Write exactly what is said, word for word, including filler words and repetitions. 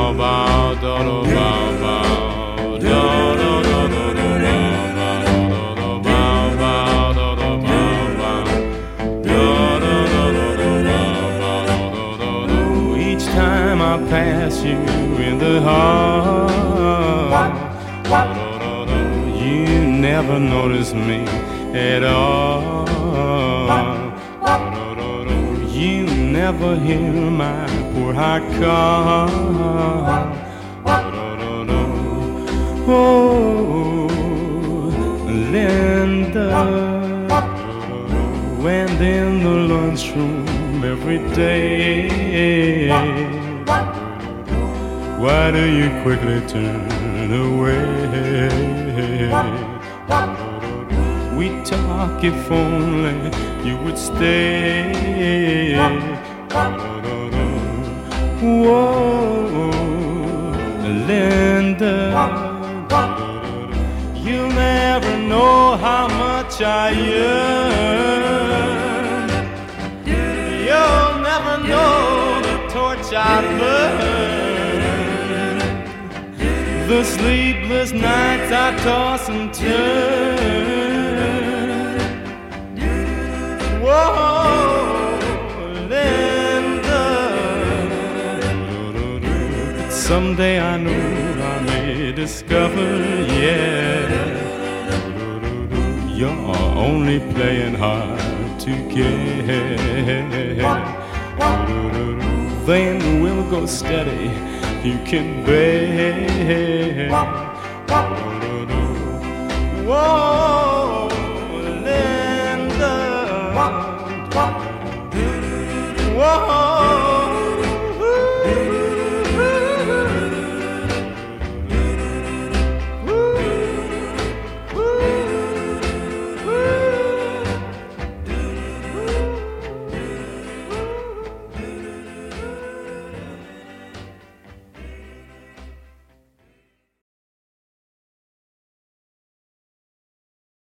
Each time I pass you in the hall, you never notice me at all. You never hear my poor heart call. Oh, Linda, and in the lunchroom every day, why do you quickly turn away? We talk if only you would stay. Whoa, Linda, you'll never know how much I yearn. You'll never know the torch I burn, the sleepless nights I toss and turn. Whoa, Linda, someday I know I may discover, yeah, you're only playing hard to get. Then we'll go steady, you can bet. Whoa.